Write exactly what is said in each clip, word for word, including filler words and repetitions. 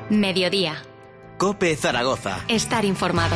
Mediodía. COPE Zaragoza. Estar informado.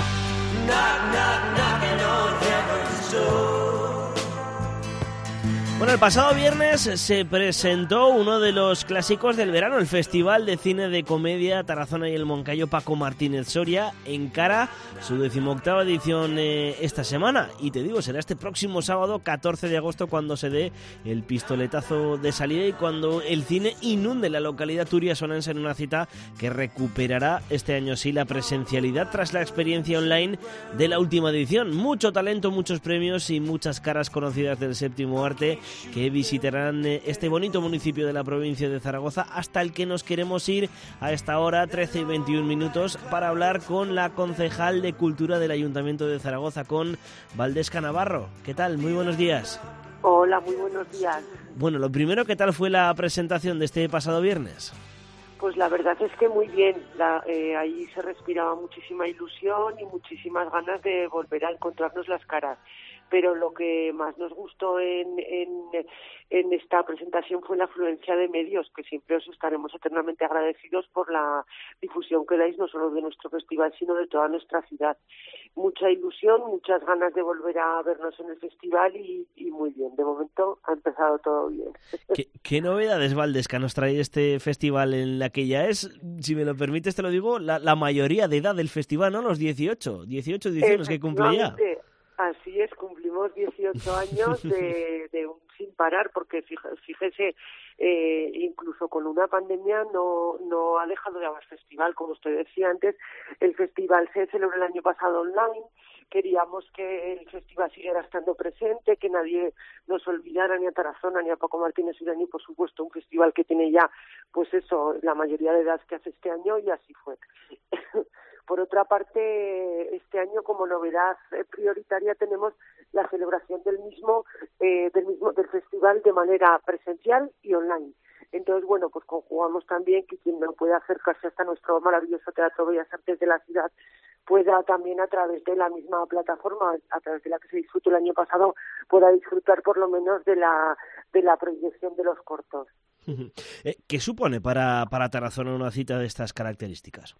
Bueno, el pasado viernes se presentó uno de los clásicos del verano, el Festival de Cine de Comedia Tarazona y el Moncayo Paco Martínez Soria encara su decimoctava edición eh, esta semana. Y te digo, será este próximo sábado, catorce de agosto, cuando se dé el pistoletazo de salida y cuando el cine inunde la localidad turiasonense en una cita que recuperará este año sí la presencialidad tras la experiencia online de la última edición. Mucho talento, muchos premios y muchas caras conocidas del séptimo arte que visitarán este bonito municipio de la provincia de Zaragoza, hasta el que nos queremos ir a esta hora, trece y veintiún minutos, para hablar con la concejal de Cultura del Ayuntamiento de Zaragoza, con Valdesca Navarro. ¿Qué tal? Muy buenos días. Hola, muy buenos días. Bueno, lo primero, ¿qué tal fue la presentación de este pasado viernes? Pues la verdad es que muy bien. La, eh, ahí se respiraba muchísima ilusión y muchísimas ganas de volver a encontrarnos las caras. Pero lo que más nos gustó en, en, en esta presentación fue la afluencia de medios, que siempre os estaremos eternamente agradecidos por la difusión que dais, no solo de nuestro festival, sino de toda nuestra ciudad. Mucha ilusión, muchas ganas de volver a vernos en el festival y, y muy bien. De momento ha empezado todo bien. ¿Qué, qué novedades, Valdesca, nos trae este festival en la que ya es, si me lo permites te lo digo, la, la mayoría de edad del festival, ¿no? Los dieciocho, dieciocho ediciones que cumple ya. Así es, cumplimos dieciocho años de, de un sin parar, porque fíjese, eh, incluso con una pandemia no, no ha dejado de haber festival. Como usted decía antes, el festival se celebró el año pasado online. Queríamos que el festival siguiera estando presente, que nadie nos olvidara, ni a Tarazona, ni a Paco Martínez Soria, ni por supuesto un festival que tiene ya, pues eso, la mayoría de edad que hace este año, y así fue. Por otra parte, este año como novedad prioritaria tenemos la celebración del mismo, eh, del mismo del festival de manera presencial y online. Entonces, bueno, pues conjugamos también que quien no pueda acercarse hasta nuestro maravilloso Teatro Bellas Artes de la ciudad pueda también, a través de la misma plataforma a través de la que se disfrutó el año pasado, pueda disfrutar por lo menos de la de la proyección de los cortos. ¿Qué supone para, para Tarazona una cita de estas características?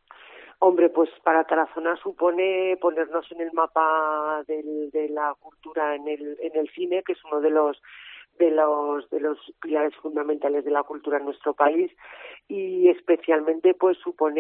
Hombre, pues para Tarazona supone ponernos en el mapa del, de la cultura en el, en el cine, que es uno de los de los de los pilares fundamentales de la cultura en nuestro país, y especialmente pues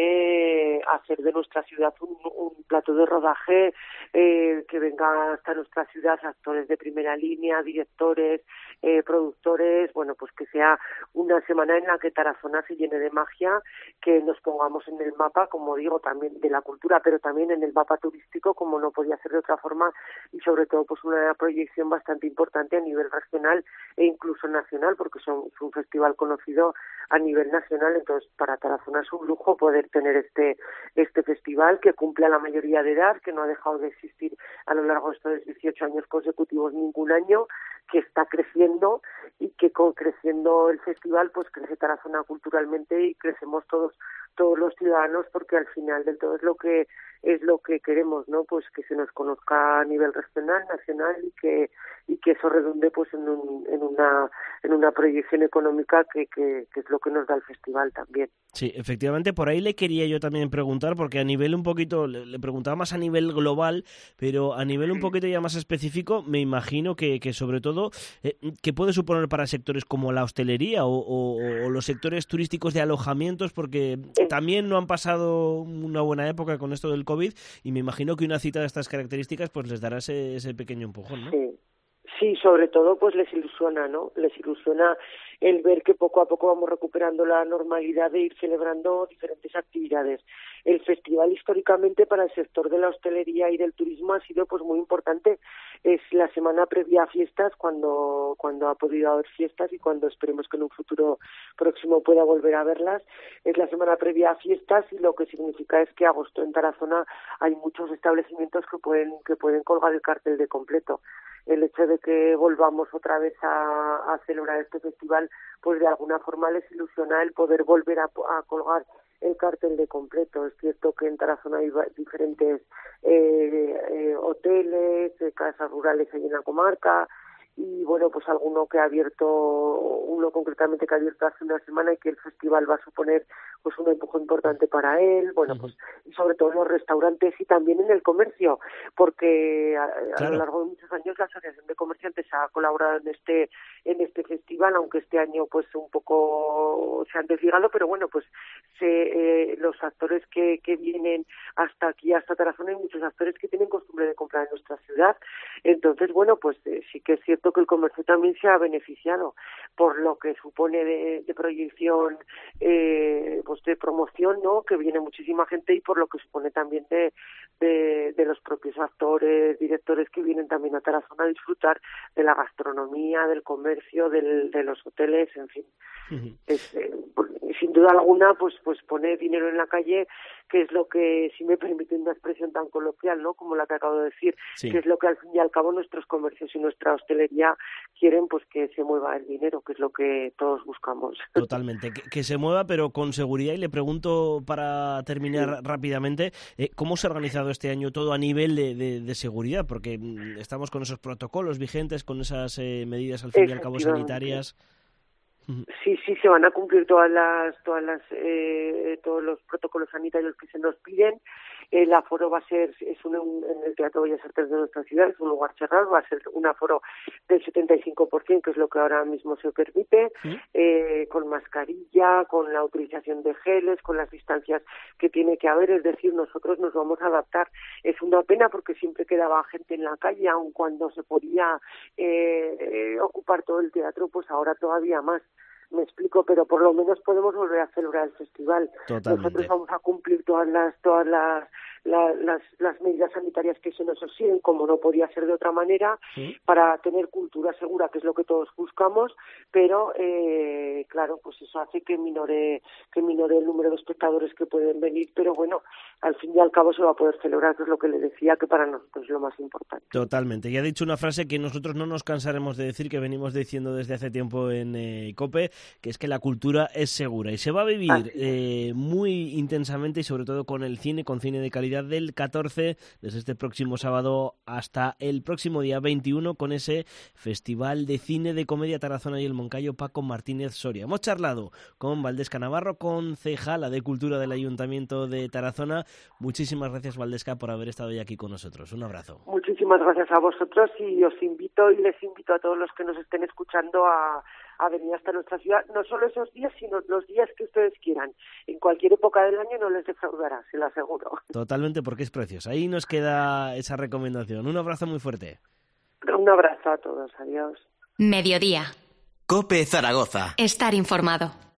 supone hacer de nuestra ciudad un, un plato de rodaje, eh, que venga hasta nuestra ciudad actores de primera línea, directores, eh, productores, bueno, pues que sea una semana en la que Tarazona se llene de magia, que nos pongamos en el mapa, como digo, también de la cultura, pero también en el mapa turístico, como no podía ser de otra forma, y sobre todo pues una proyección bastante importante a nivel regional e incluso nacional, porque son, es un festival conocido a nivel nacional. Entonces para Tarazona es un lujo poder tener este este festival, que cumple a la mayoría de edad, que no ha dejado de existir a lo largo de estos dieciocho años consecutivos ningún año, que está creciendo, y que con creciendo el festival pues crece Tarazona culturalmente y crecemos todos todos los ciudadanos, porque al final del todo es lo que es lo que queremos, ¿no? Pues que se nos conozca a nivel regional, nacional, y que y que eso redunde pues en un, en una en una proyección económica que, que, que es lo que nos da el festival también. Sí, efectivamente, por ahí le quería yo también preguntar, porque a nivel un poquito, le, le preguntaba más a nivel global, pero a nivel un poquito ya más específico, me imagino que, que sobre todo, eh, ¿qué puede suponer para sectores como la hostelería o, o, o los sectores turísticos de alojamientos? Porque también no han pasado una buena época con esto del COVID, y me imagino que una cita de estas características pues les dará ese, ese pequeño empujón, ¿no? Sí. Sí, sobre todo pues les ilusiona, ¿no? Les ilusiona el ver que poco a poco vamos recuperando la normalidad de ir celebrando diferentes actividades. El festival históricamente para el sector de la hostelería y del turismo ha sido pues muy importante. Es la semana previa a fiestas, cuando cuando ha podido haber fiestas, y cuando esperemos que en un futuro próximo pueda volver a verlas. Es la semana previa a fiestas, y lo que significa es que agosto en Tarazona hay muchos establecimientos que pueden que pueden colgar el cartel de completo. El hecho de que volvamos otra vez a, a celebrar este festival, pues de alguna forma les ilusiona el poder volver a, a colgar el cartel de completo. Es cierto que en Tarazona hay diferentes eh, eh, hoteles, eh, casas rurales ahí en la comarca, y bueno, pues alguno que ha abierto, uno concretamente que ha abierto hace una semana, y que el festival va a suponer pues un empuje importante para él, bueno, pues y sobre todo en los restaurantes y también en el comercio, porque a, claro. a lo largo de muchos años la Asociación de Comerciantes ha colaborado en este en este festival, aunque este año pues un poco se han desligado, pero bueno, pues se, eh, los actores que, que vienen hasta aquí, hasta Tarazona, hay muchos actores que tienen costumbre de comprar en nuestra ciudad. Entonces, bueno, pues eh, sí que es cierto que el comercio también se ha beneficiado por lo que supone de, de proyección, eh, pues de promoción, ¿no? Que viene muchísima gente, y por lo que supone también de, de, de los propios actores, directores que vienen también a Tarazona a disfrutar de la gastronomía, del comercio, del, de los hoteles, en fin. Uh-huh. Es, eh, sin duda alguna, pues pues pone dinero en la calle, que es lo que, si me permite una expresión tan coloquial, ¿no? Como la que acabo de decir, sí. que es lo que al fin y al cabo nuestros comercios y nuestra hostelería quieren, pues que se mueva el dinero, que es lo que todos buscamos. Totalmente, que, que se mueva, pero con seguridad. Y le pregunto, para terminar sí. rápidamente, eh, ¿cómo se ha organizado este año todo a nivel de, de, de seguridad? Porque estamos con esos protocolos vigentes, con esas eh, medidas al fin y al cabo sanitarias. Sí, sí, se van a cumplir todas las, todas las, eh, todos los protocolos sanitarios que se nos piden. El aforo va a ser, es un, en el Teatro Bellas Artes de nuestra ciudad, es un lugar cerrado, va a ser un aforo del setenta y cinco por ciento, que es lo que ahora mismo se permite, ¿sí? eh, con mascarilla, con la utilización de geles, con las distancias que tiene que haber, es decir, nosotros nos vamos a adaptar. Es una pena porque siempre quedaba gente en la calle, aun cuando se podía eh, eh, ocupar todo el teatro, pues ahora todavía más. Me explico, pero por lo menos podemos volver a celebrar el festival. Totalmente. Nosotros vamos a cumplir todas las todas las la, las, las medidas sanitarias que se nos exigen, como no podía ser de otra manera, ¿sí? para tener cultura segura, que es lo que todos buscamos, pero eh, claro, pues eso hace que minore que minore el número de espectadores que pueden venir, pero bueno, al fin y al cabo se va a poder celebrar, que es lo que le decía, que para nosotros es lo más importante. Totalmente. Y ha dicho una frase que nosotros no nos cansaremos de decir, que venimos diciendo desde hace tiempo en eh, COPE, que es que la cultura es segura, y se va a vivir eh, muy intensamente, y sobre todo con el cine, con cine de calidad, del catorce, desde este próximo sábado hasta el próximo día veintiuno, con ese Festival de Cine de Comedia Tarazona y el Moncayo Paco Martínez Soria. Hemos charlado con Valdesca Navarro, concejala de Cultura del Ayuntamiento de Tarazona. Muchísimas gracias, Valdesca, por haber estado hoy aquí con nosotros. Un abrazo. Muchísimas gracias a vosotros, y os invito y les invito a todos los que nos estén escuchando a a venir hasta nuestra ciudad, no solo esos días, sino los días que ustedes quieran. En cualquier época del año no les defraudará, se lo aseguro. Totalmente, porque es precioso. Ahí nos queda esa recomendación. Un abrazo muy fuerte. Un abrazo a todos, adiós. Mediodía. COPE Zaragoza. Estar informado.